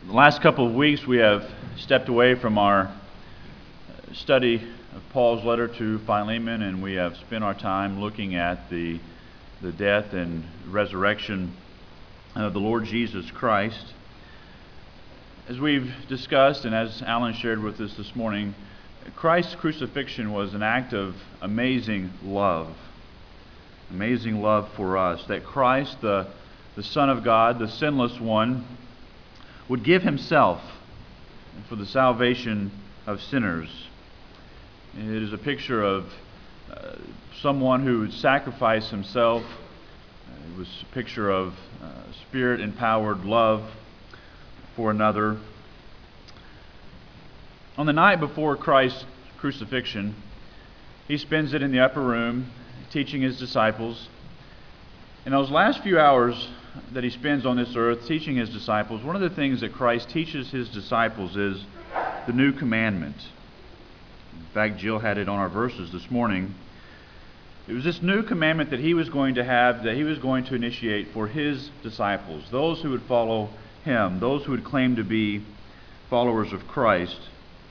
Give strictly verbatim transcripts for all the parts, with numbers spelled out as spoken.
The last couple of weeks we have stepped away from our study of Paul's letter to Philemon, and we have spent our time looking at the, the death and resurrection of the Lord Jesus Christ. As we've discussed, and as Alan shared with us this morning, Christ's crucifixion was an act of amazing love. Amazing love for us. That Christ, the, the Son of God, the sinless one, would give himself for the salvation of sinners. It is a picture of uh, someone who would sacrifice himself. It was a picture of uh, spirit-empowered love for another. On the night before Christ's crucifixion, he spends it in the upper room teaching his disciples. In those last few hours that he spends on this earth teaching his disciples, one of the things that Christ teaches his disciples is the new commandment. In fact, Jill had it on our verses this morning. It was this new commandment that he was going to have, that he was going to initiate for his disciples, those who would follow him, those who would claim to be followers of Christ.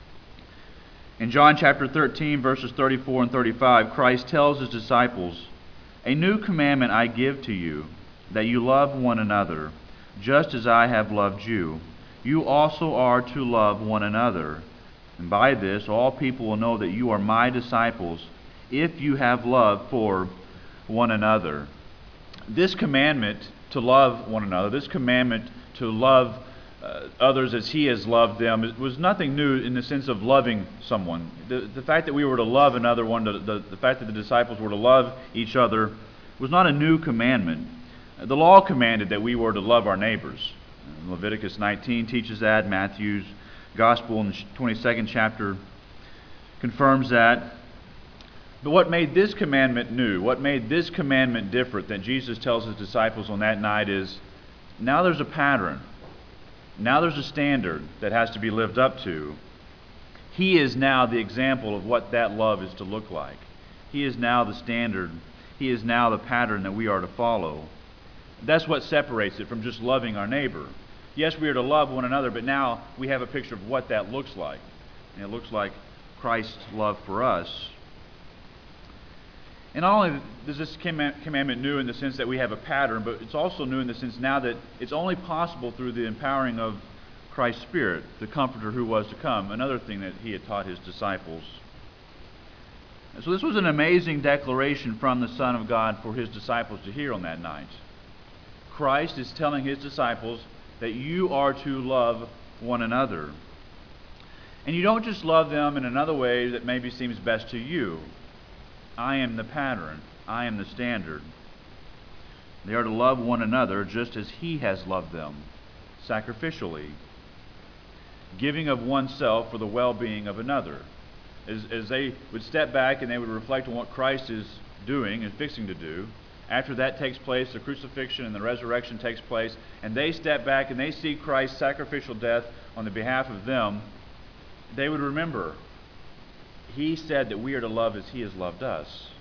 In John chapter thirteen, verses thirty-four and thirty-five, Christ tells his disciples, "A new commandment I give to you, that you love one another, just as I have loved you. You also are to love one another. And by this all people will know that you are my disciples, if you have love for one another." This commandment to love one another, this commandment to love uh, others as he has loved them, it was nothing new in the sense of loving someone. The, the fact that we were to love another one, the, the, the fact that the disciples were to love each other, was not a new commandment. The law commanded that we were to love our neighbors. Leviticus nineteen teaches that. Matthew's Gospel in the twenty-second chapter confirms that. But what made this commandment new, what made this commandment different that Jesus tells his disciples on that night is, now there's a pattern. Now there's a standard that has to be lived up to. He is now the example of what that love is to look like. He is now the standard. He is now the pattern that we are to follow. That's what separates it from just loving our neighbor. Yes, we are to love one another, but now we have a picture of what that looks like. And it looks like Christ's love for us. And not only is this commandment new in the sense that we have a pattern, but it's also new in the sense now that it's only possible through the empowering of Christ's Spirit, the Comforter who was to come, another thing that he had taught his disciples. So this was an amazing declaration from the Son of God for his disciples to hear on that night. Christ is telling his disciples that you are to love one another. And you don't just love them in another way that maybe seems best to you. I am the pattern. I am the standard. They are to love one another just as he has loved them, sacrificially, giving of oneself for the well-being of another. As, as they would step back and they would reflect on what Christ is doing and fixing to do, after that takes place, the crucifixion and the resurrection takes place, and they step back and they see Christ's sacrificial death on the behalf of them, they would remember, he said that we are to love as he has loved us.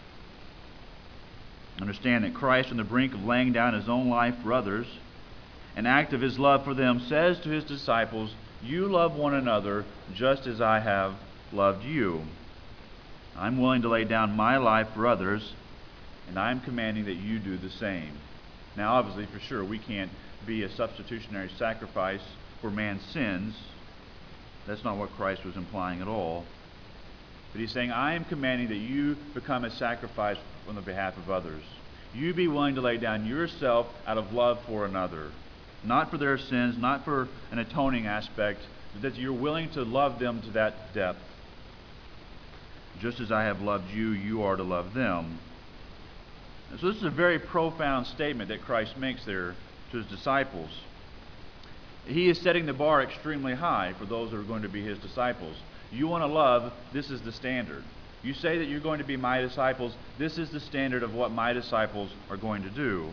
Understand that Christ, on the brink of laying down his own life for others, an act of his love for them, says to his disciples, you love one another just as I have loved you. I'm willing to lay down my life for others, and I'm commanding that you do the same. Now, obviously, for sure, we can't be a substitutionary sacrifice for man's sins. That's not what Christ was implying at all. But he's saying, I am commanding that you become a sacrifice on the behalf of others. You be willing to lay down yourself out of love for another. Not for their sins, not for an atoning aspect, but that you're willing to love them to that depth. Just as I have loved you, you are to love them. And so this is a very profound statement that Christ makes there to his disciples. He is setting the bar extremely high for those that are going to be his disciples. You want to love, this is the standard. You say that you're going to be my disciples, this is the standard of what my disciples are going to do.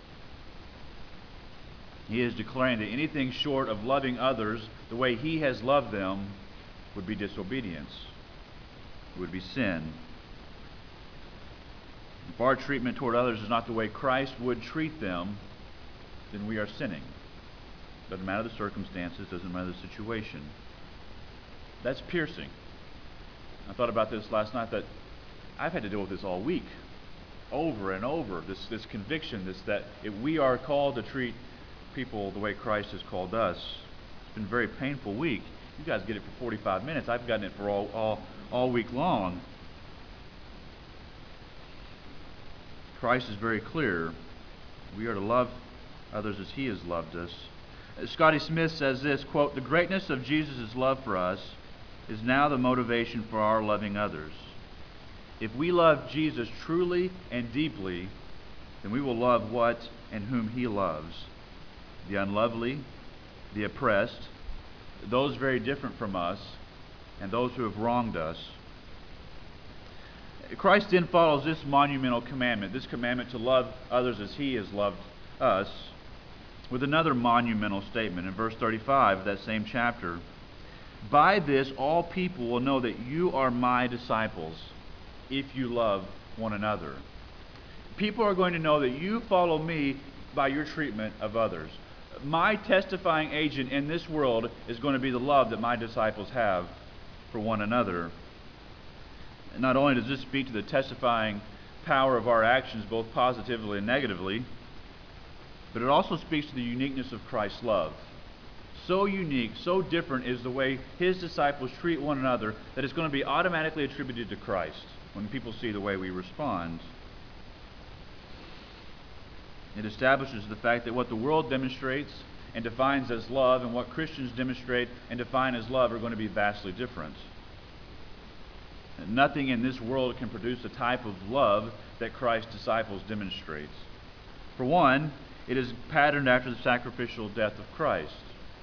He is declaring that anything short of loving others the way he has loved them would be disobedience. It would be sin. If our treatment toward others is not the way Christ would treat them, then we are sinning. Doesn't matter the circumstances, doesn't matter the situation. That's piercing. I thought about this last night, that I've had to deal with this all week, over and over, this, this conviction, this that if we are called to treat people the way Christ has called us. It's been a very painful week. You guys get it for forty-five minutes. I've gotten it for all, all, all week long. Christ is very clear. We are to love others as he has loved us. Scotty Smith says this, quote, "The greatness of Jesus' love for us is now the motivation for our loving others. If we love Jesus truly and deeply, then we will love what and whom he loves. The unlovely, the oppressed, those very different from us, and those who have wronged us." Christ then follows this monumental commandment, this commandment to love others as he has loved us, with another monumental statement in verse thirty-five of that same chapter. "By this all people will know that you are my disciples, if you love one another." People are going to know that you follow me by your treatment of others. My testifying agent in this world is going to be the love that my disciples have for one another. And not only does this speak to the testifying power of our actions, both positively and negatively, but it also speaks to the uniqueness of Christ's love. So unique, so different is the way his disciples treat one another that it's going to be automatically attributed to Christ when people see the way we respond. It establishes the fact that what the world demonstrates and defines as love and what Christians demonstrate and define as love are going to be vastly different. And nothing in this world can produce the type of love that Christ's disciples demonstrate. For one, it is patterned after the sacrificial death of Christ,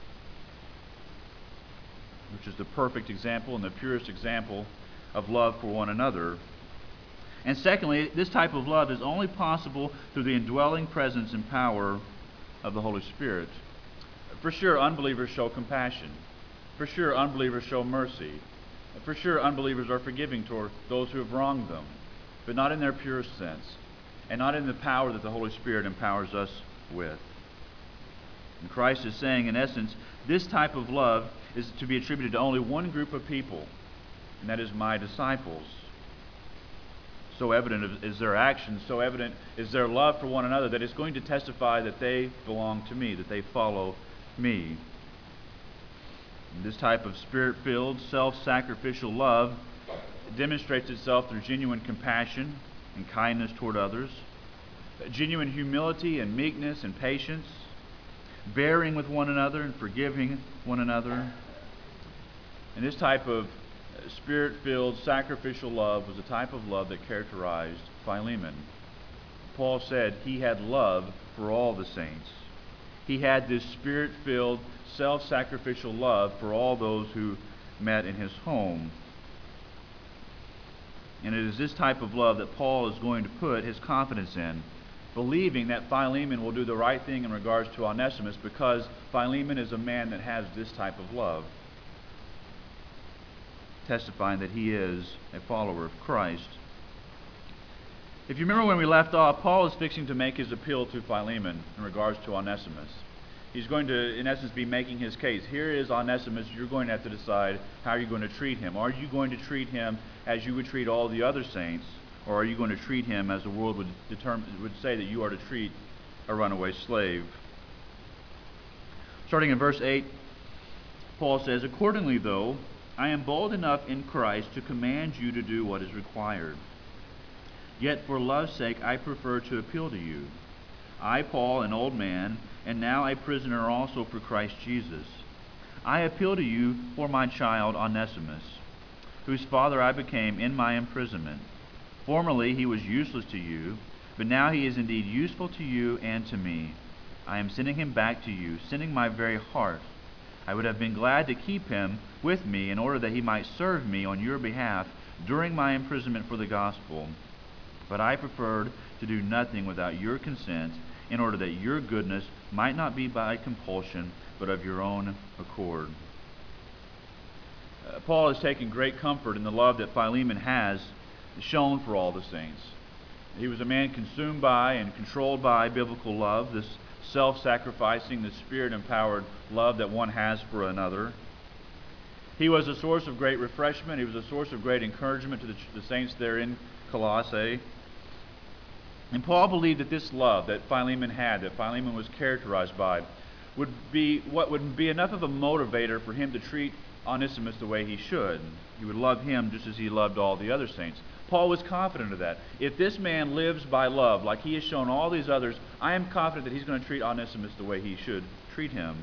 which is the perfect example and the purest example of love for one another. And secondly, this type of love is only possible through the indwelling presence and power of the Holy Spirit. For sure, unbelievers show compassion. For sure, unbelievers show mercy. For sure, unbelievers are forgiving toward those who have wronged them, but not in their purest sense, and not in the power that the Holy Spirit empowers us with. And Christ is saying, in essence, this type of love is to be attributed to only one group of people, and that is my disciples. So evident is their actions, so evident is their love for one another, that it's going to testify that they belong to me, that they follow me. And this type of spirit-filled, self-sacrificial love demonstrates itself through genuine compassion and kindness toward others, genuine humility and meekness and patience, bearing with one another and forgiving one another. And this type of spirit-filled, sacrificial love was a type of love that characterized Philemon. Paul said he had love for all the saints. He had this spirit-filled, self-sacrificial love for all those who met in his home. And it is this type of love that Paul is going to put his confidence in, believing that Philemon will do the right thing in regards to Onesimus, because Philemon is a man that has this type of love, testifying that he is a follower of Christ. If you remember when we left off, Paul is fixing to make his appeal to Philemon in regards to Onesimus. He's going to, in essence, be making his case. Here is Onesimus. You're going to have to decide how you're going to treat him. Are you going to treat him as you would treat all the other saints, or are you going to treat him as the world would determine, would say that you are to treat a runaway slave? Starting in verse eight, Paul says, "Accordingly, though, I am bold enough in Christ to command you to do what is required. Yet for love's sake I prefer to appeal to you. I, Paul, an old man, and now a prisoner also for Christ Jesus. I appeal to you for my child Onesimus, whose father I became in my imprisonment. Formerly he was useless to you, but now he is indeed useful to you and to me. I am sending him back to you, sending my very heart. I would have been glad to keep him with me in order that he might serve me on your behalf during my imprisonment for the gospel. But I preferred to do nothing without your consent, in order that your goodness might not be by compulsion, but of your own accord." Uh, Paul is taking great comfort in the love that Philemon has shown for all the saints. He was a man consumed by and controlled by biblical love, this self-sacrificing, the Spirit-empowered love that one has for another. He was a source of great refreshment. He was a source of great encouragement to the, the saints there in Colossae. And Paul believed that this love that Philemon had, that Philemon was characterized by, would be what would be enough of a motivator for him to treat Onesimus the way he should. He would love him just as he loved all the other saints. Paul was confident of that. If this man lives by love, like he has shown all these others, I am confident that he's going to treat Onesimus the way he should treat him.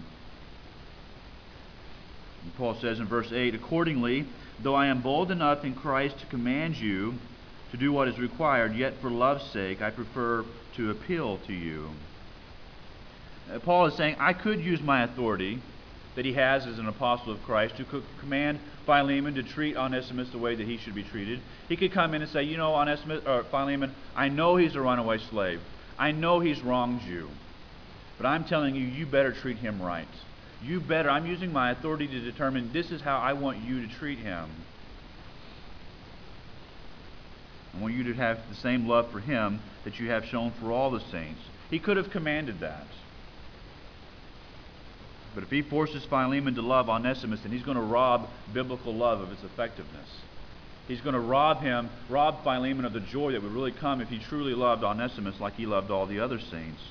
And Paul says in verse eight, accordingly, though I am bold enough in Christ to command you to do what is required, yet for love's sake I prefer to appeal to you. Uh, Paul is saying, I could use my authority that he has as an apostle of Christ to co- command Philemon to treat Onesimus the way that he should be treated. He could come in and say, you know, Onesimus, or Philemon, I know he's a runaway slave. I know he's wronged you. But I'm telling you, you better treat him right. You better, I'm using my authority to determine this is how I want you to treat him. I want you to have the same love for him that you have shown for all the saints. He could have commanded that. But if he forces Philemon to love Onesimus, then he's going to rob biblical love of its effectiveness. He's going to rob him, rob Philemon of the joy that would really come if he truly loved Onesimus like he loved all the other saints.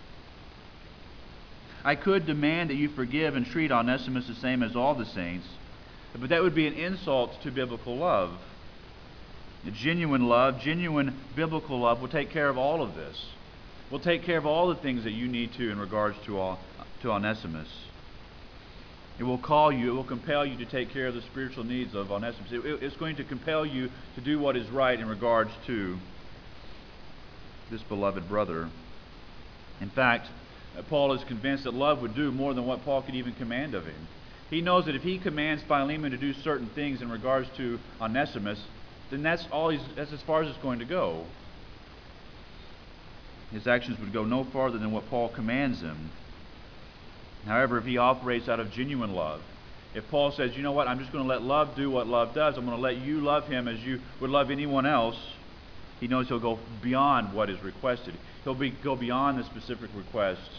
I could demand that you forgive and treat Onesimus the same as all the saints, but that would be an insult to biblical love. A genuine love, genuine biblical love will take care of all of this. Will take care of all the things that you need to in regards to, all, to Onesimus. It will call you, it will compel you to take care of the spiritual needs of Onesimus. It, it, it's going to compel you to do what is right in regards to this beloved brother. In fact, Paul is convinced that love would do more than what Paul could even command of him. He knows that if he commands Philemon to do certain things in regards to Onesimus, then that's all he's, that's as far as it's going to go. His actions would go no farther than what Paul commands him. However, if he operates out of genuine love, if Paul says, you know what, I'm just going to let love do what love does, I'm going to let you love him as you would love anyone else, he knows he'll go beyond what is requested. He'll be, go beyond the specific request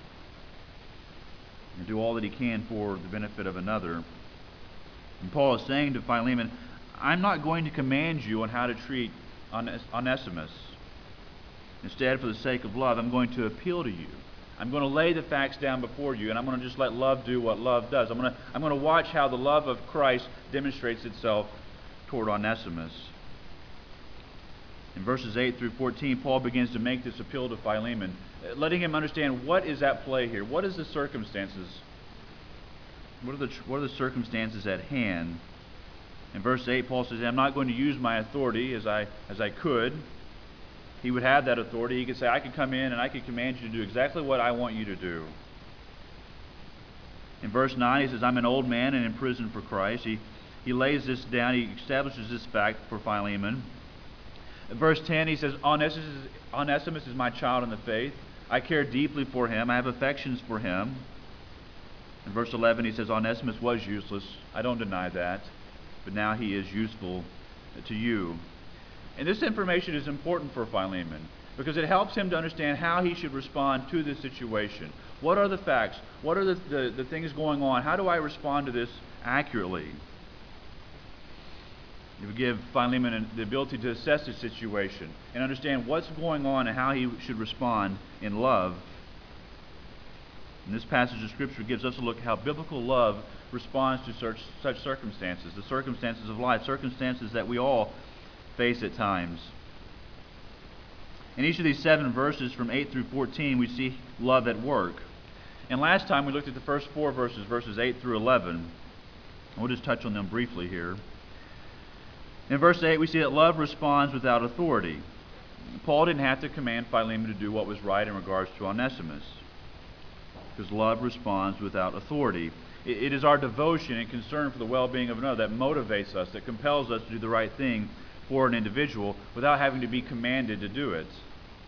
and do all that he can for the benefit of another. And Paul is saying to Philemon, I'm not going to command you on how to treat Ones- Onesimus. Instead, for the sake of love, I'm going to appeal to you. I'm going to lay the facts down before you, and I'm going to just let love do what love does. I'm going to, I'm going to watch how the love of Christ demonstrates itself toward Onesimus. In verses eight through fourteen, Paul begins to make this appeal to Philemon, letting him understand what is at play here. What is the circumstances? What are the, what are the circumstances at hand? In verse eight, Paul says, I'm not going to use my authority as I, as I could. He would have that authority. He could say, I could come in and I could command you to do exactly what I want you to do. In verse nine, he says, I'm an old man and in prison for Christ. He, he lays this down. He establishes this fact for Philemon. In verse ten, he says, Onesimus is, Onesimus is my child in the faith. I care deeply for him. I have affections for him. In verse eleven, he says, Onesimus was useless. I don't deny that. But now he is useful to you. And this information is important for Philemon because it helps him to understand how he should respond to this situation. What are the facts? What are the, the, the things going on? How do I respond to this accurately? It would give Philemon the ability to assess his situation and understand what's going on and how he should respond in love. And this passage of Scripture gives us a look at how biblical love responds to such, such circumstances, the circumstances of life, circumstances that we all face at times. In each of these seven verses from eight through fourteen, we see love at work. And last time we looked at the first four verses, verses eight through eleven. We'll just touch on them briefly here. In verse eight, we see that love responds without authority. Paul didn't have to command Philemon to do what was right in regards to Onesimus, because love responds without authority. It, it is our devotion and concern for the well-being of another that motivates us, that compels us to do the right thing for an individual without having to be commanded to do it.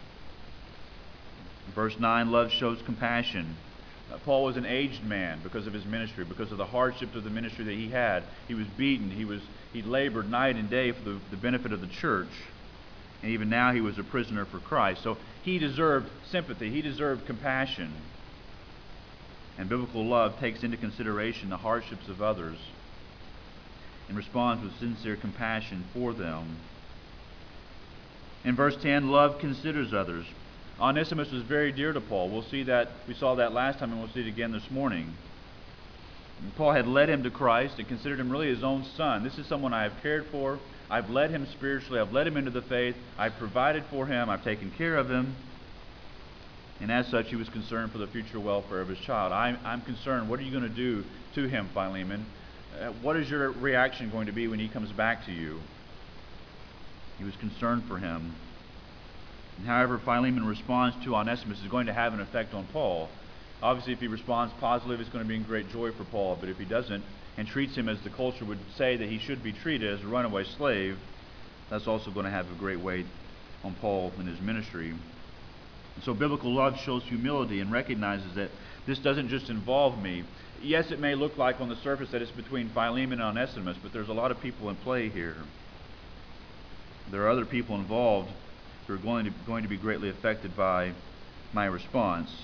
In verse nine, love shows compassion. Uh, Paul was an aged man because of his ministry, because of the hardships of the ministry that he had. He was beaten. He was he labored night and day for the, the benefit of the church. And even now he was a prisoner for Christ. So he deserved sympathy. He deserved compassion. And biblical love takes into consideration the hardships of others and responds with sincere compassion for them. In verse ten, love considers others. Onesimus was very dear to Paul. We'll see that, we saw that last time, and we'll see it again this morning. And Paul had led him to Christ and considered him really his own son. This is someone I have cared for. I've led him spiritually. I've led him into the faith. I've provided for him. I've taken care of him. And as such, he was concerned for the future welfare of his child. I'm, I'm concerned, what are you going to do to him, Philemon? Uh, what is your reaction going to be when he comes back to you? He was concerned for him. And however Philemon responds to Onesimus is going to have an effect on Paul. Obviously, if he responds positively, it's going to be in great joy for Paul. But if he doesn't, and treats him as the culture would say that he should be treated, as a runaway slave, that's also going to have a great weight on Paul in his ministry. And so biblical love shows humility and recognizes that this doesn't just involve me. Yes, it may look like on the surface that it's between Philemon and Onesimus, but there's a lot of people in play here. There are other people involved who are going to, going to be greatly affected by my response.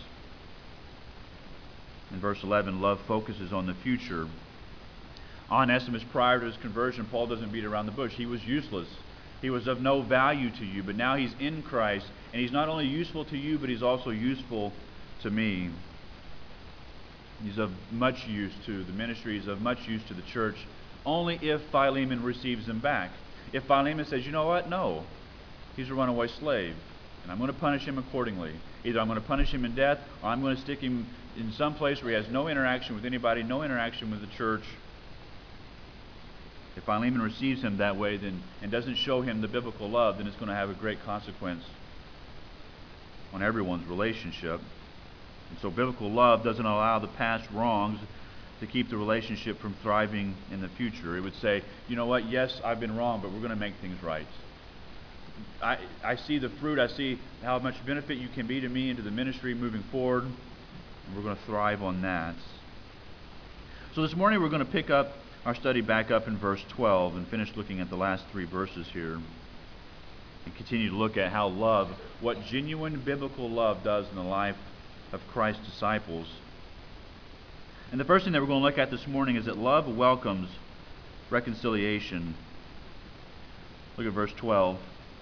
In verse eleven, love focuses on the future. Onesimus, prior to his conversion, Paul doesn't beat around the bush. He was useless. He was of no value to you, but now he's in Christ, and he's not only useful to you, but he's also useful to me. He's of much use to the ministry. He's of much use to the church, only if Philemon receives him back. If Philemon says, you know what, no, he's a runaway slave, and I'm going to punish him accordingly. Either I'm going to punish him in death, or I'm going to stick him in some place where he has no interaction with anybody, no interaction with the church. If Philemon receives him that way then and doesn't show him the biblical love, then it's going to have a great consequence on everyone's relationship. And so biblical love doesn't allow the past wrongs to keep the relationship from thriving in the future. It would say, you know what, yes, I've been wrong, but we're going to make things right. I, I see the fruit. I see how much benefit you can be to me and to the ministry moving forward, and we're going to thrive on that. So this morning we're going to pick up our study back up in verse twelve and finish looking at the last three verses here and continue to look at how love, what genuine biblical love does in the life of Christ's disciples. And the first thing that we're going to look at this morning is that love welcomes reconciliation. Look at verse twelve.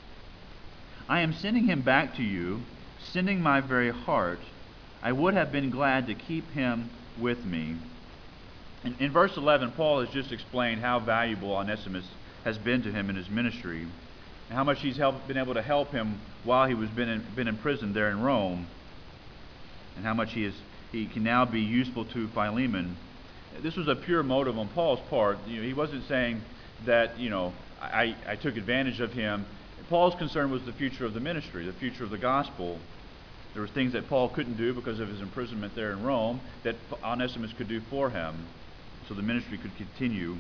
I am sending him back to you, sending my very heart. I would have been glad to keep him with me. In, in verse eleven, Paul has just explained how valuable Onesimus has been to him in his ministry, and how much he's helped, been able to help him while he was been in, been in prison there in Rome, and how much he is he can now be useful to Philemon. This was a pure motive on Paul's part. You know, he wasn't saying that, you know, I, I took advantage of him. Paul's concern was the future of the ministry, the future of the gospel. There were things that Paul couldn't do because of his imprisonment there in Rome that Onesimus could do for him, so the ministry could continue.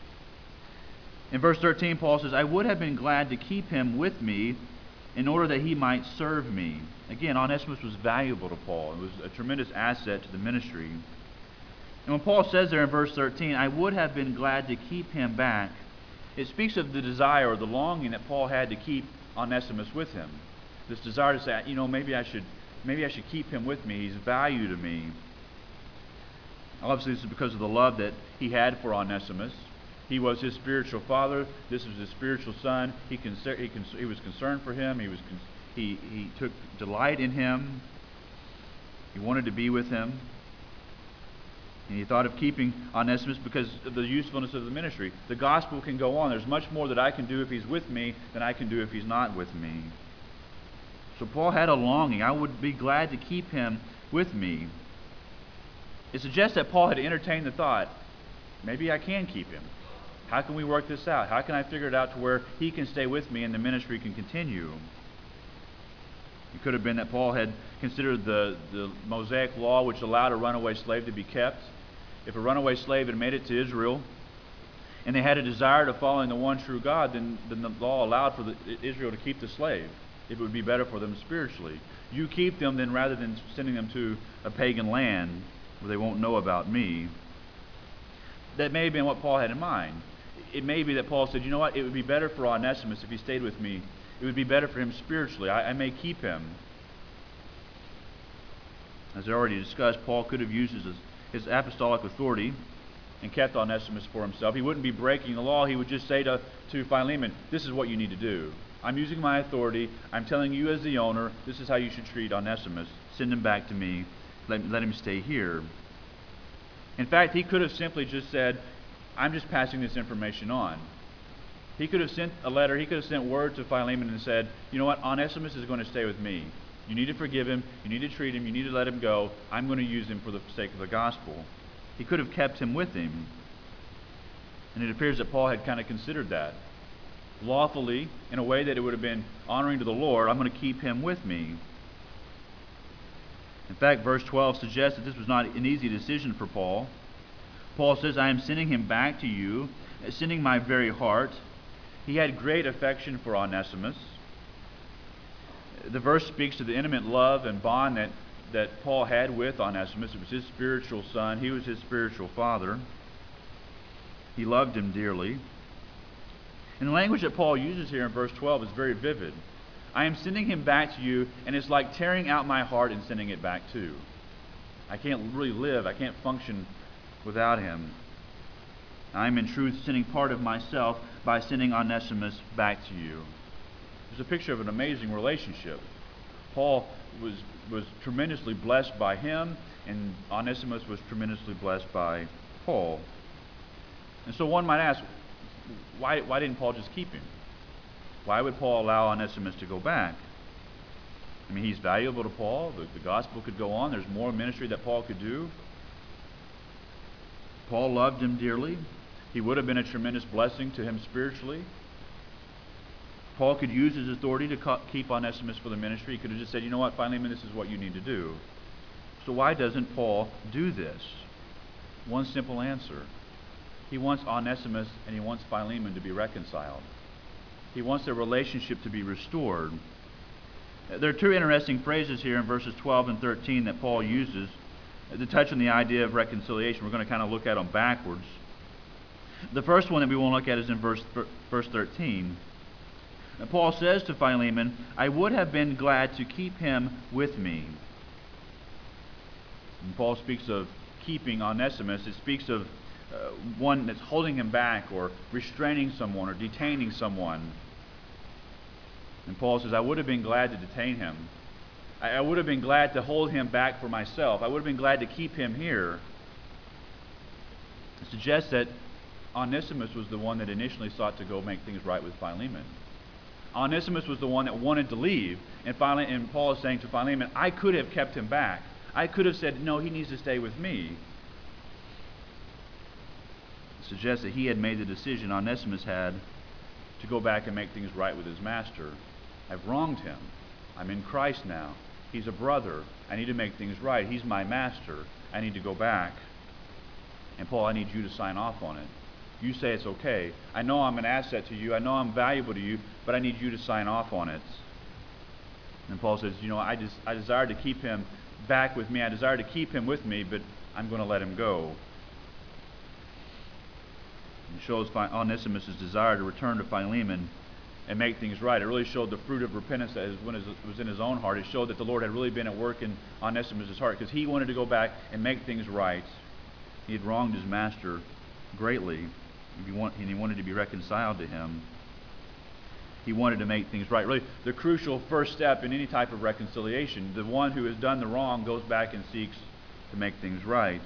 In verse thirteen, Paul says, I would have been glad to keep him with me in order that he might serve me. Again, Onesimus was valuable to Paul. It was a tremendous asset to the ministry. And when Paul says there in verse thirteen, I would have been glad to keep him back, it speaks of the desire or the longing that Paul had to keep Onesimus with him. This desire to say, you know, maybe I should, maybe I should keep him with me. He's value to me. Obviously, this is because of the love that he had for Onesimus. He was his spiritual father. This was his spiritual son. He, conser- he, cons- he was concerned for him. He was con- he, he took delight in him. He wanted to be with him. And he thought of keeping Onesimus because of the usefulness of the ministry. The gospel can go on. There's much more that I can do if he's with me than I can do if he's not with me. So Paul had a longing. I would be glad to keep him with me. It suggests that Paul had entertained the thought, maybe I can keep him. How can we work this out? How can I figure it out to where he can stay with me and the ministry can continue? It could have been that Paul had considered the, the Mosaic law, which allowed a runaway slave to be kept. If a runaway slave had made it to Israel and they had a desire to following the one true God, then, then the law allowed for the, Israel to keep the slave. It would be better for them spiritually. You keep them then rather than sending them to a pagan land where they won't know about me. That may have been what Paul had in mind. It may be that Paul said, you know what, it would be better for Onesimus if he stayed with me It would be better for him spiritually. I, I may keep him. As I already discussed, Paul could have used his, his apostolic authority and kept Onesimus for himself. He wouldn't be breaking the law. He would just say to, to Philemon, this is what you need to do. I'm using my authority. I'm telling you as the owner, this is how you should treat Onesimus. Send him back to me. Let, let him stay here. In fact, he could have simply just said, I'm just passing this information on. He could have sent a letter. He could have sent word to Philemon and said, you know what, Onesimus is going to stay with me. You need to forgive him. You need to treat him. You need to let him go. I'm going to use him for the sake of the gospel. He could have kept him with him. And it appears that Paul had kind of considered that. Lawfully, in a way that it would have been honoring to the Lord, I'm going to keep him with me. In fact, verse twelve suggests that this was not an easy decision for Paul. Paul says, I am sending him back to you, sending my very heart. He had great affection for Onesimus. The verse speaks to the intimate love and bond that, that Paul had with Onesimus. It was his spiritual son. He was his spiritual father. He loved him dearly. And the language that Paul uses here in verse twelve is very vivid. I am sending him back to you, and it's like tearing out my heart and sending it back too. I can't really live. I can't function without him. I am in truth sending part of myself by sending Onesimus back to you. There's a picture of an amazing relationship. Paul was, was tremendously blessed by him, and Onesimus was tremendously blessed by Paul. And so one might ask, why, why didn't Paul just keep him? Why would Paul allow Onesimus to go back? I mean, he's valuable to Paul. The, the gospel could go on. There's more ministry that Paul could do. Paul loved him dearly. He would have been a tremendous blessing to him spiritually. Paul could use his authority to keep Onesimus for the ministry. He could have just said, you know what, Philemon, this is what you need to do. So why doesn't Paul do this? One simple answer. He wants Onesimus and he wants Philemon to be reconciled. He wants their relationship to be restored. There are two interesting phrases here in verses twelve and thirteen that Paul uses to touch on the idea of reconciliation. We're going to kind of look at them backwards. The first one that we want to look at is in verse, verse thirteen. And Paul says to Philemon, I would have been glad to keep him with me. When Paul speaks of keeping Onesimus, it speaks of uh, one that's holding him back or restraining someone or detaining someone. And Paul says, I would have been glad to detain him. I, I would have been glad to hold him back for myself. I would have been glad to keep him here. It suggests that Onesimus was the one that initially sought to go make things right with Philemon. Onesimus was the one that wanted to leave, and, Philemon, and Paul is saying to Philemon, I could have kept him back. I could have said, no, he needs to stay with me. It suggests that he had made the decision, Onesimus had, to go back and make things right with his master. I've wronged him. I'm in Christ now. He's a brother. I need to make things right. He's my master. I need to go back. And Paul, I need you to sign off on it. You say it's okay. I know I'm an asset to you. I know I'm valuable to you, but I need you to sign off on it. And Paul says, you know, I just I desire to keep him back with me. I desire to keep him with me, but I'm going to let him go. It shows Onesimus' desire to return to Philemon and make things right. It really showed the fruit of repentance that was in his own heart. It showed that the Lord had really been at work in Onesimus' heart because he wanted to go back and make things right. He had wronged his master greatly. He and he wanted to be reconciled to him. He wanted to make things right. Really, the crucial first step in any type of reconciliation. The one who has done the wrong goes back and seeks to make things right.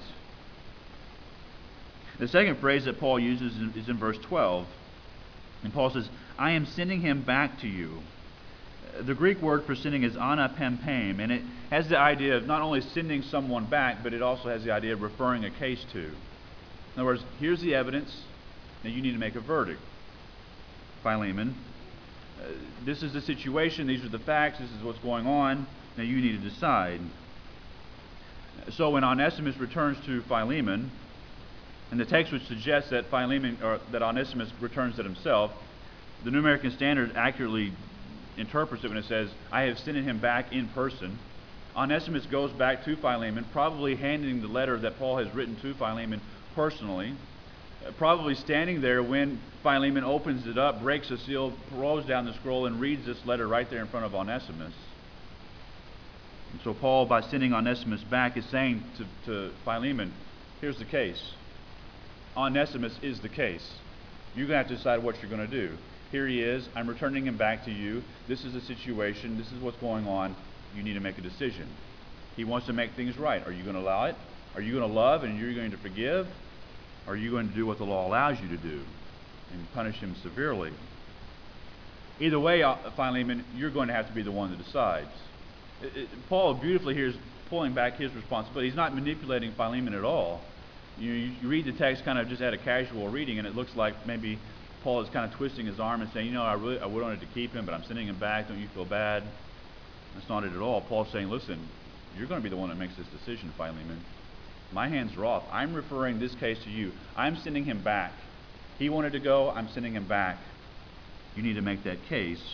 The second phrase that Paul uses is in verse twelve. And Paul says, I am sending him back to you. The Greek word for sending is anapempame, and it has the idea of not only sending someone back, but it also has the idea of referring a case to. In other words, here's the evidence. Now you need to make a verdict. Philemon, uh, this is the situation. These are the facts. This is what's going on. Now you need to decide. So when Onesimus returns to Philemon, and the text which suggests that Philemon or that Onesimus returns to himself, the New American Standard accurately interprets it when it says, I have sent him back in person. Onesimus goes back to Philemon, probably handing the letter that Paul has written to Philemon personally. probably standing there when Philemon opens it up, breaks the seal, rolls down the scroll, and reads this letter right there in front of Onesimus. And so Paul, by sending Onesimus back, is saying to, to Philemon, here's the case. Onesimus is the case. You're going to have to decide what you're going to do. Here he is. I'm returning him back to you. This is the situation. This is what's going on. You need to make a decision. He wants to make things right. Are you going to allow it? Are you going to love and you're going to forgive? Or are you going to do what the law allows you to do and punish him severely? Either way, Philemon, you're going to have to be the one that decides. It, it, Paul beautifully here is pulling back his responsibility. He's not manipulating Philemon at all. You, you read the text kind of just at a casual reading, and it looks like maybe Paul is kind of twisting his arm and saying, you know, I really I wanted to keep him, but I'm sending him back. Don't you feel bad? That's not it at all. Paul's saying, listen, you're going to be the one that makes this decision, Philemon. My hands are off. I'm referring this case to you. I'm sending him back. He wanted to go. I'm sending him back. You need to make that case.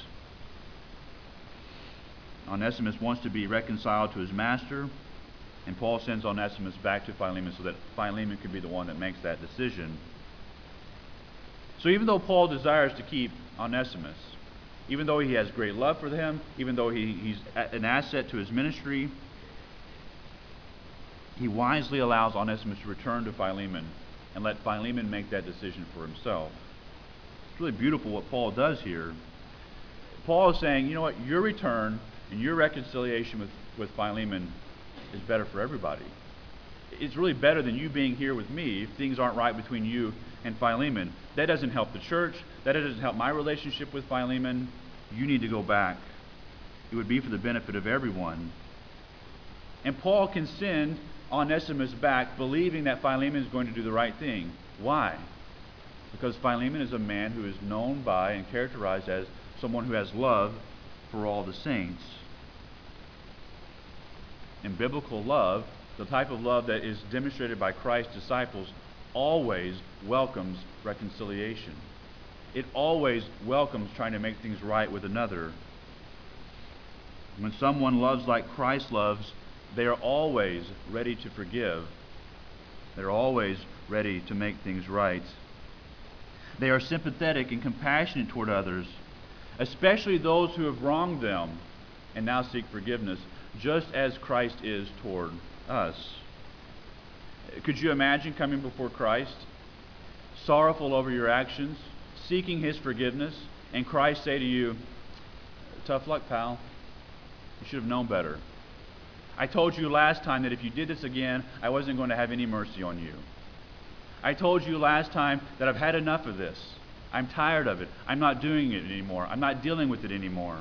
Onesimus wants to be reconciled to his master, and Paul sends Onesimus back to Philemon so that Philemon can be the one that makes that decision. So even though Paul desires to keep Onesimus, even though he has great love for him, even though he, he's an asset to his ministry, he wisely allows Onesimus to return to Philemon and let Philemon make that decision for himself. It's really beautiful what Paul does here. Paul is saying, you know what, your return and your reconciliation with, with Philemon is better for everybody. It's really better than you being here with me if things aren't right between you and Philemon. That doesn't help the church. That doesn't help my relationship with Philemon. You need to go back. It would be for the benefit of everyone. And Paul can send Onesimus back believing that Philemon is going to do the right thing. Why? Because Philemon is a man who is known by and characterized as someone who has love for all the saints. And biblical love, the type of love that is demonstrated by Christ's disciples, always welcomes reconciliation. It always welcomes trying to make things right with another. When someone loves like Christ loves, they are always ready to forgive. They're always ready to make things right. They are sympathetic and compassionate toward others, especially those who have wronged them and now seek forgiveness, just as Christ is toward us. Could you imagine coming before Christ, sorrowful over your actions, seeking his forgiveness, and Christ say to you, tough luck, pal. You should have known better. I told you last time that if you did this again, I wasn't going to have any mercy on you. I told you last time that I've had enough of this. I'm tired of it. I'm not doing it anymore. I'm not dealing with it anymore.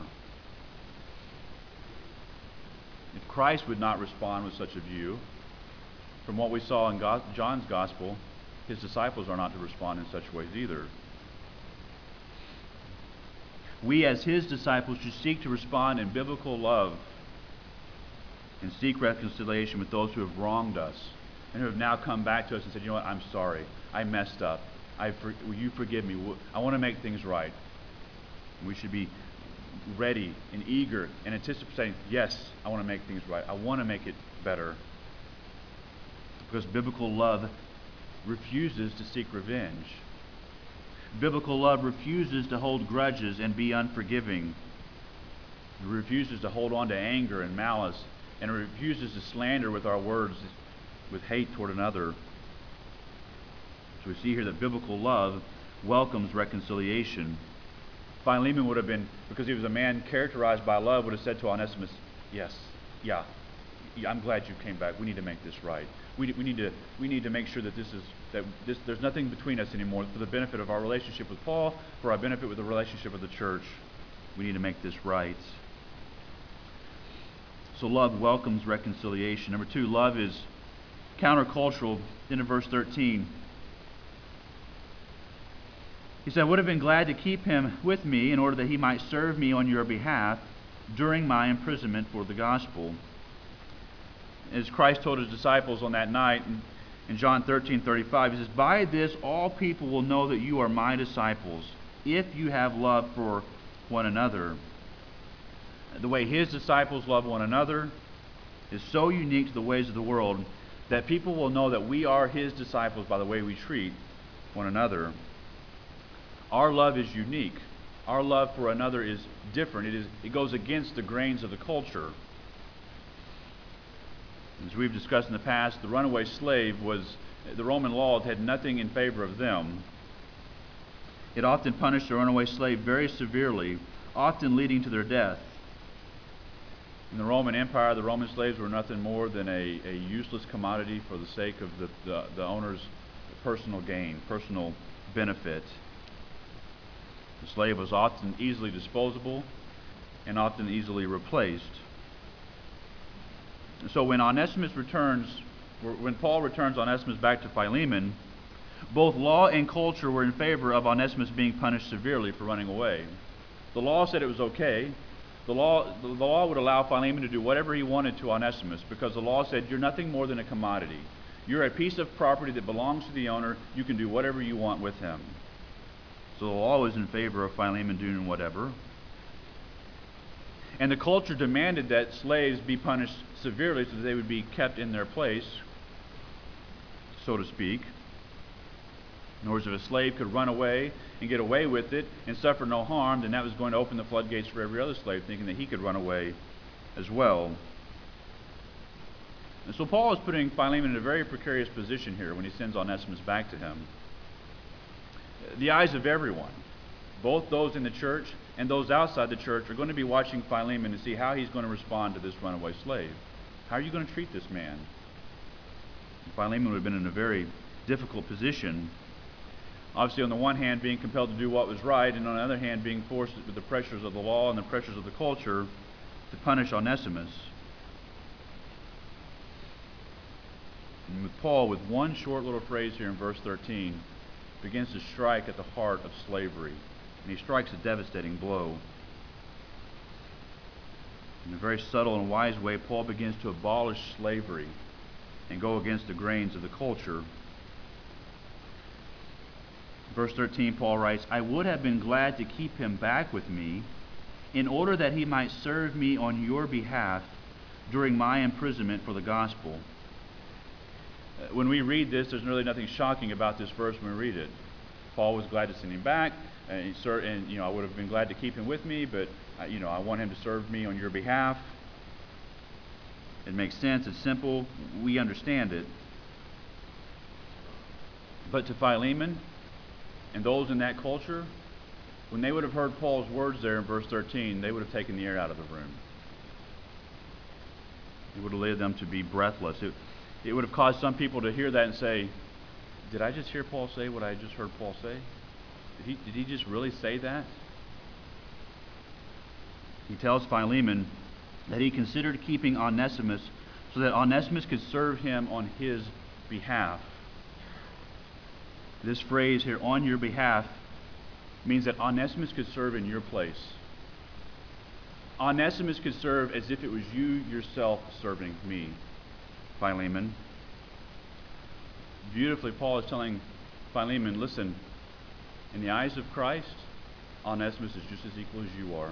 If Christ would not respond with such a view, from what we saw in Go- John's gospel, his disciples are not to respond in such ways either. We as his disciples should seek to respond in biblical love and seek reconciliation with those who have wronged us and who have now come back to us and said, you know what, I'm sorry. I messed up. I for, will you forgive me? I want to make things right. We should be ready and eager and anticipating, yes, I want to make things right. I want to make it better. Because biblical love refuses to seek revenge. Biblical love refuses to hold grudges and be unforgiving. It refuses to hold on to anger and malice, and it refuses to slander with our words with hate toward another. So we see here that biblical love welcomes reconciliation. Philemon would have been, because he was a man characterized by love, would have said to Onesimus, yes, yeah, yeah I'm glad you came back. We need to make this right. We, we need to we need to make sure that this is that this there's nothing between us anymore for the benefit of our relationship with Paul, for our benefit with the relationship of the church. We need to make this right. So love welcomes reconciliation. Number two, love is countercultural. Then in verse thirteen, he said, I would have been glad to keep him with me in order that he might serve me on your behalf during my imprisonment for the gospel. As Christ told his disciples on that night in, in John thirteen thirty-five, he says, by this all people will know that you are my disciples, if you have love for one another. The way his disciples love one another is so unique to the ways of the world that people will know that we are his disciples by the way we treat one another. Our love is unique. Our love for another is different. It is, it goes against the grains of the culture. As we've discussed in the past, the runaway slave was, the Roman law had nothing in favor of them. It often punished the runaway slave very severely, often leading to their death. In the Roman Empire, the Roman slaves were nothing more than a, a useless commodity for the sake of the, the, the owner's personal gain, personal benefit. The slave was often easily disposable and often easily replaced. So when Onesimus returns, when Paul returns Onesimus back to Philemon, both law and culture were in favor of Onesimus being punished severely for running away. The law said it was okay. The law, the law would allow Philemon to do whatever he wanted to Onesimus because the law said you're nothing more than a commodity. You're a piece of property that belongs to the owner. You can do whatever you want with him. So the law was in favor of Philemon doing whatever. And the culture demanded that slaves be punished severely so that they would be kept in their place, so to speak. In other words, if a slave could run away and get away with it and suffer no harm, then that was going to open the floodgates for every other slave, thinking that he could run away as well. And so Paul is putting Philemon in a very precarious position here when he sends Onesimus back to him. The eyes of everyone, both those in the church and those outside the church, are going to be watching Philemon to see how he's going to respond to this runaway slave. How are you going to treat this man? And Philemon would have been in a very difficult position. Obviously, on the one hand, being compelled to do what was right, and on the other hand, being forced with the pressures of the law and the pressures of the culture to punish Onesimus. And with Paul, with one short little phrase here in verse thirteen, begins to strike at the heart of slavery. And he strikes a devastating blow. In a very subtle and wise way, Paul begins to abolish slavery and go against the grains of the culture. Verse thirteen, Paul writes, I would have been glad to keep him back with me in order that he might serve me on your behalf during my imprisonment for the gospel. When we read this, there's really nothing shocking about this verse when we read it. Paul was glad to send him back, and, he, and you know, I would have been glad to keep him with me, but uh, you know, I want him to serve me on your behalf. It makes sense. It's simple. We understand it. But to Philemon and those in that culture, when they would have heard Paul's words there in verse thirteen, they would have taken the air out of the room. It would have led them to be breathless. It, it would have caused some people to hear that and say, did I just hear Paul say what I just heard Paul say? Did he, did he just really say that? He tells Philemon that he considered keeping Onesimus so that Onesimus could serve him on his behalf. This phrase here, on your behalf, means that Onesimus could serve in your place. Onesimus could serve as if it was you yourself serving me, Philemon. Beautifully, Paul is telling Philemon, listen, in the eyes of Christ, Onesimus is just as equal as you are.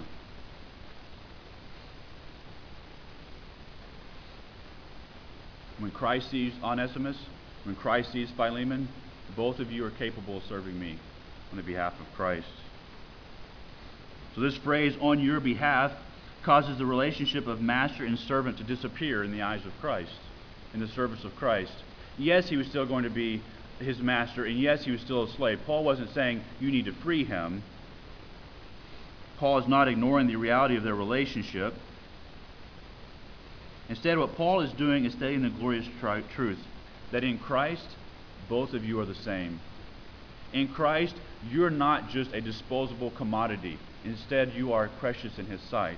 When Christ sees Onesimus, when Christ sees Philemon, both of you are capable of serving me on the behalf of Christ. So this phrase, on your behalf, causes the relationship of master and servant to disappear in the eyes of Christ, in the service of Christ. Yes, he was still going to be his master, and yes, he was still a slave. Paul wasn't saying you need to free him. Paul is not ignoring the reality of their relationship. Instead, what Paul is doing is stating the glorious tri- truth that in Christ, both of you are the same. In Christ, you're not just a disposable commodity. Instead, you are precious in his sight.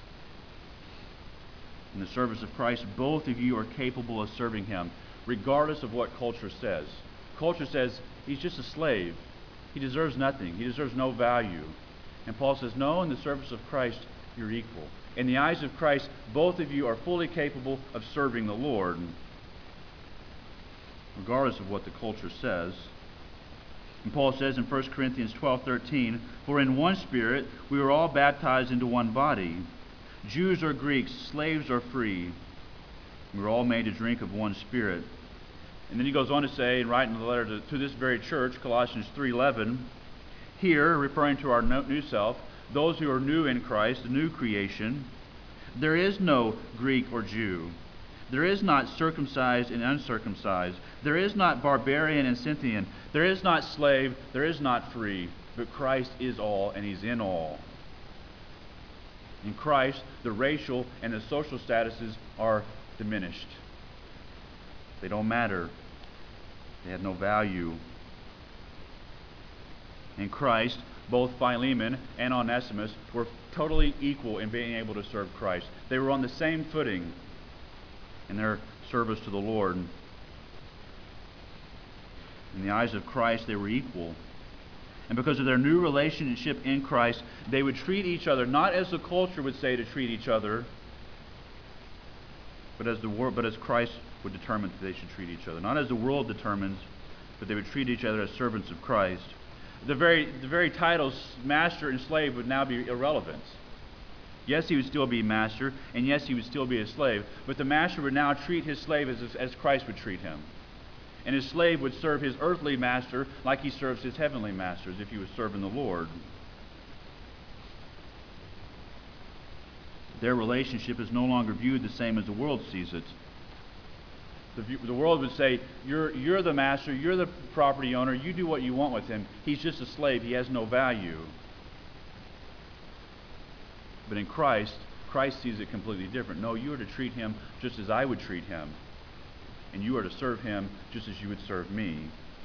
In the service of Christ, both of you are capable of serving him, regardless of what culture says. Culture says he's just a slave. He deserves nothing. He deserves no value. And Paul says, no, in the service of Christ, you're equal. In the eyes of Christ, both of you are fully capable of serving the Lord, regardless of what the culture says. And Paul says in First Corinthians twelve thirteen, for in one Spirit we were all baptized into one body, Jews or Greeks, slaves or free. We were all made to drink of one Spirit. And then he goes on to say, and write in the letter to, to this very church, Colossians three eleven, here, referring to our new self, those who are new in Christ, the new creation, there is no Greek or Jew. There is not circumcised and uncircumcised. There is not barbarian and Scythian. There is not slave. There is not free. But Christ is all, and he's in all. In Christ, the racial and the social statuses are diminished. They don't matter. They have no value. In Christ, both Philemon and Onesimus were totally equal in being able to serve Christ. They were on the same footing in their service to the Lord. In the eyes of Christ, they were equal. And because of their new relationship in Christ, they would treat each other not as the culture would say to treat each other, but as the world, but as Christ would determine that they should treat each other. Not as the world determines, but they would treat each other as servants of Christ. The very, the very titles master and slave would now be irrelevant. Yes, he would still be master, and yes, he would still be a slave, but the master would now treat his slave as, as Christ would treat him. And his slave would serve his earthly master like he serves his heavenly master, as if he was serving the Lord. Their relationship is no longer viewed the same as the world sees it. The, view, the world would say, you're, you're the master, you're the property owner, you do what you want with him. He's just a slave, he has no value. But in Christ, Christ sees it completely different. No, you are to treat him just as I would treat him. And you are to serve him just as you would serve me.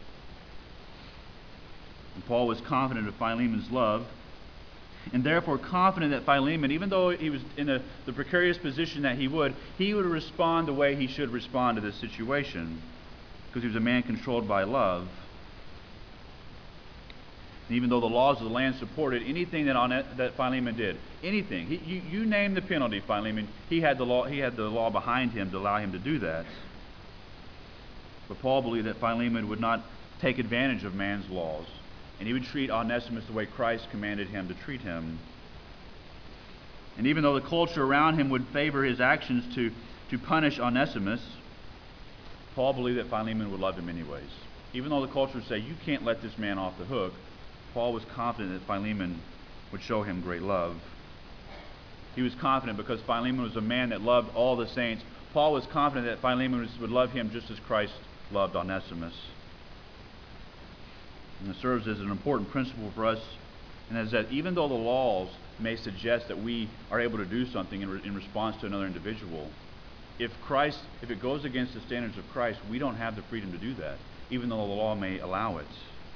And Paul was confident of Philemon's love, and therefore confident that Philemon, even though he was in a, the precarious position that he would, he would respond the way he should respond to this situation, because he was a man controlled by love. And even though the laws of the land supported anything that on it, that Philemon did, anything, he, you, you name the penalty, Philemon, he had the law. He had the law behind him to allow him to do that. But Paul believed that Philemon would not take advantage of man's laws, and he would treat Onesimus the way Christ commanded him to treat him. And even though the culture around him would favor his actions to, to punish Onesimus, Paul believed that Philemon would love him anyways. Even though the culture would say, you can't let this man off the hook, Paul was confident that Philemon would show him great love. He was confident because Philemon was a man that loved all the saints. Paul was confident that Philemon would love him just as Christ loved Onesimus. And it serves as an important principle for us, and is that even though the laws may suggest that we are able to do something in, re- in response to another individual, if Christ, if it goes against the standards of Christ, we don't have the freedom to do that, even though the law may allow it.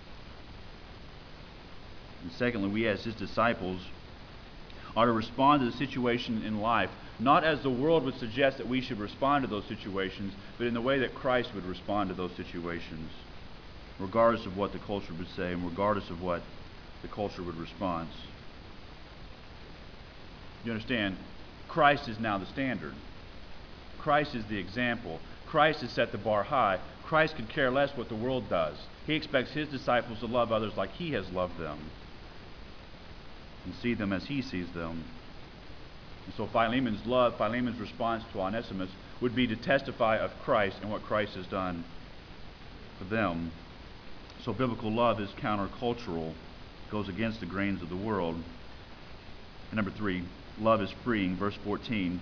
And secondly, we as his disciples are to respond to the situation in life, not as the world would suggest that we should respond to those situations, but in the way that Christ would respond to those situations, regardless of what the culture would say and regardless of what the culture would respond. You understand? Christ is now the standard. Christ is the example. Christ has set the bar high. Christ could care less what the world does. He expects his disciples to love others like he has loved them and see them as he sees them. And so Philemon's love, Philemon's response to Onesimus would be to testify of Christ and what Christ has done for them. So biblical love is countercultural, goes against the grains of the world. And number three, love is freeing. Verse fourteen.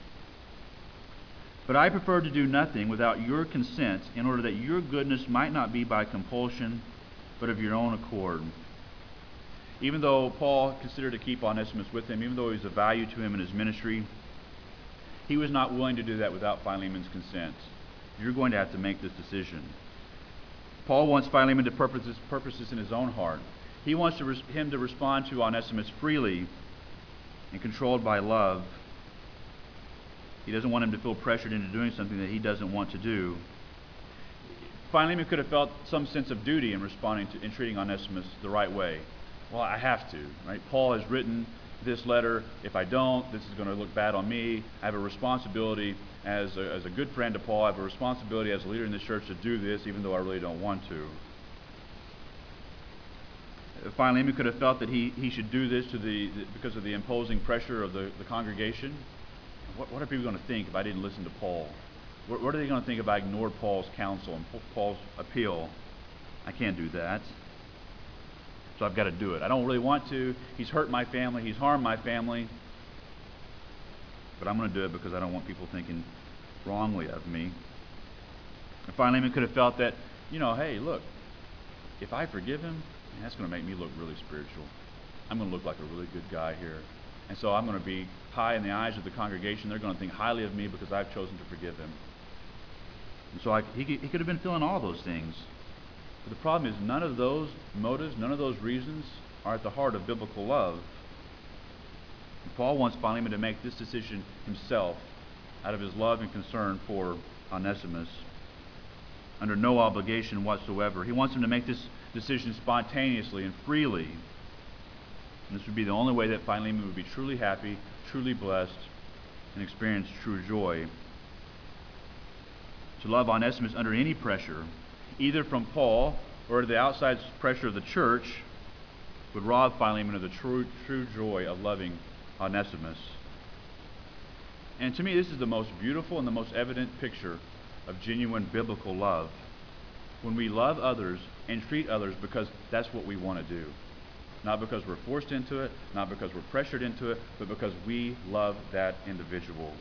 But I prefer to do nothing without your consent, in order that your goodness might not be by compulsion, but of your own accord. Even though Paul considered to keep Onesimus with him, even though he was of value to him in his ministry, he was not willing to do that without Philemon's consent. You're going to have to make this decision. Paul wants Philemon to purpose his purposes in his own heart. He wants to res- him to respond to Onesimus freely and controlled by love. He doesn't want him to feel pressured into doing something that he doesn't want to do. Philemon could have felt some sense of duty in responding to in treating Onesimus the right way. Well, I have to, right? Paul has written this letter. If I don't, this is going to look bad on me. I have a responsibility as a, as a good friend to Paul. I have a responsibility as a leader in this church to do this, even though I really don't want to. Philemon could have felt that he, he should do this to the, the because of the imposing pressure of the, the congregation. What, what are people going to think if I didn't listen to Paul? What, what are they going to think if I ignored Paul's counsel and Paul's appeal? I can't do that. So I've got to do it. I don't really want to. He's hurt my family. He's harmed my family. But I'm going to do it because I don't want people thinking wrongly of me. And Philemon could have felt that, you know, hey, look, if I forgive him, man, that's going to make me look really spiritual. I'm going to look like a really good guy here. And so I'm going to be high in the eyes of the congregation. They're going to think highly of me because I've chosen to forgive him. And so I, he, he could have been feeling all those things. But the problem is none of those motives, none of those reasons are at the heart of biblical love. And Paul wants Philemon to make this decision himself out of his love and concern for Onesimus, under no obligation whatsoever. He wants him to make this decision spontaneously and freely. And this would be the only way that Philemon would be truly happy, truly blessed, and experience true joy. To love Onesimus under any pressure, either from Paul or the outside pressure of the church, would rob Philemon of the true, true joy of loving Onesimus. And to me, this is the most beautiful and the most evident picture of genuine biblical love. When we love others and treat others because that's what we want to do. Not because we're forced into it, not because we're pressured into it, but because we love that individual.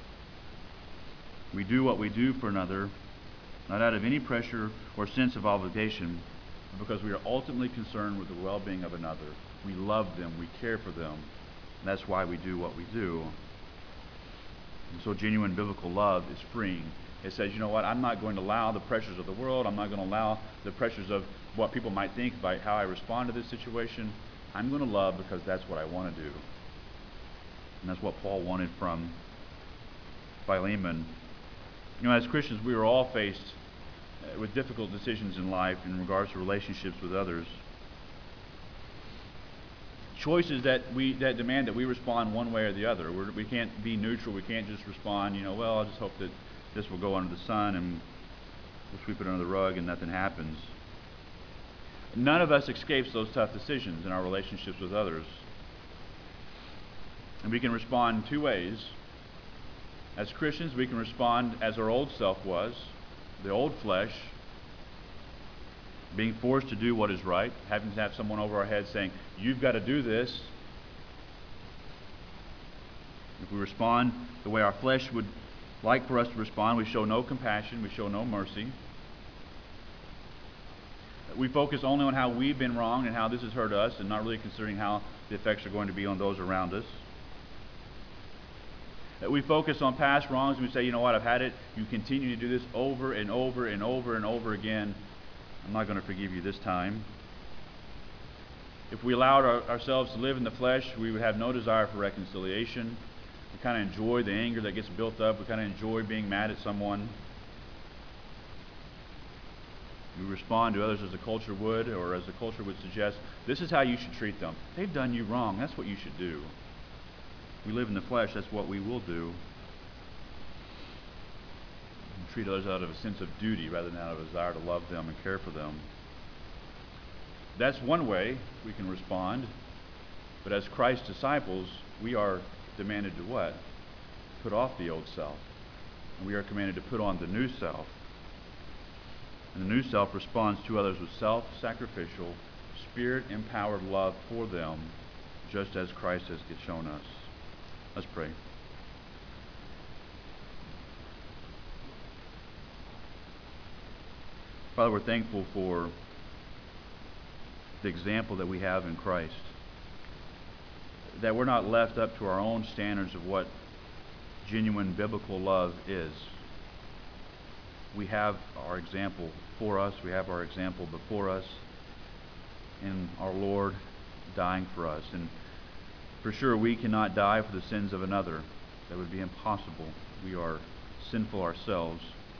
We do what we do for another, not out of any pressure or sense of obligation, but because we are ultimately concerned with the well-being of another. We love them, we care for them, and that's why we do what we do. And so genuine biblical love is freeing. It says, you know what, I'm not going to allow the pressures of the world, I'm not going to allow the pressures of what people might think about how I respond to this situation. I'm going to love because that's what I want to do. And that's what Paul wanted from Philemon. You know, as Christians, we are all faced with difficult decisions in life in regards to relationships with others. Choices that we that demand that we respond one way or the other. We're, we can't be neutral. We can't just respond, you know, well, I just hope that this will go under the sun and we'll sweep it under the rug and nothing happens. None of us escapes those tough decisions in our relationships with others. And we can respond two ways. As Christians, we can respond as our old self was, the old flesh, being forced to do what is right, having to have someone over our head saying, you've got to do this. If we respond the way our flesh would like for us to respond, we show no compassion, we show no mercy. We focus only on how we've been wrong and how this has hurt us, and not really considering how the effects are going to be on those around us. We focus on past wrongs and we say, you know what, I've had it. You continue to do this over and over and over and over again. I'm not going to forgive you this time. If we allowed our, ourselves to live in the flesh, we would have no desire for reconciliation. We kind of enjoy the anger that gets built up. We kind of enjoy being mad at someone. We respond to others as the culture would, or as the culture would suggest, this is how you should treat them. They've done you wrong. That's what you should do. We live in the flesh, that's what we will do. We treat others out of a sense of duty rather than out of a desire to love them and care for them. That's one way we can respond. But as Christ's disciples, we are demanded to what? Put off the old self. And we are commanded to put on the new self. And the new self responds to others with self-sacrificial, spirit-empowered love for them, just as Christ has shown us. Let's pray. Father, we're thankful for the example that we have in Christ. That we're not left up to our own standards of what genuine biblical love is. We have our example for us. We have our example before us in our Lord dying for us. And for sure, we cannot die for the sins of another. That would be impossible. We are sinful ourselves.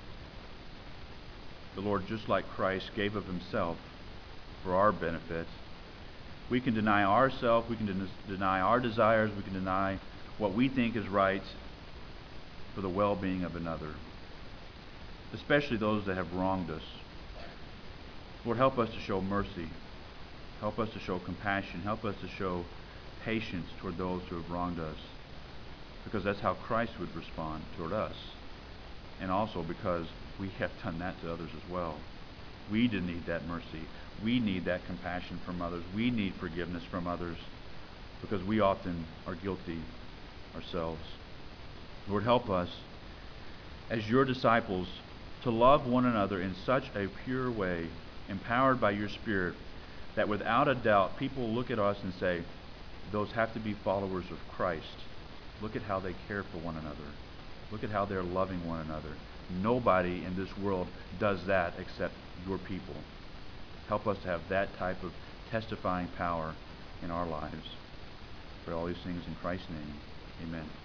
The Lord, just like Christ, gave of himself for our benefit. We can deny ourselves, we can den- deny our desires, we can deny what we think is right for the well-being of another, especially those that have wronged us. Lord, help us to show mercy. Help us to show compassion. Help us to show patience toward those who have wronged us, because that's how Christ would respond toward us. and also because we have done that to others as well. We do need that mercy. We need that compassion from others. We need forgiveness from others because we often are guilty ourselves. Lord, help us as your disciples to love one another in such a pure way, empowered by your Spirit, that without a doubt people look at us and say, those have to be followers of Christ. Look at how they care for one another. Look at how they're loving one another. Nobody in this world does that except your people. Help us to have that type of testifying power in our lives. For all these things in Christ's name, amen.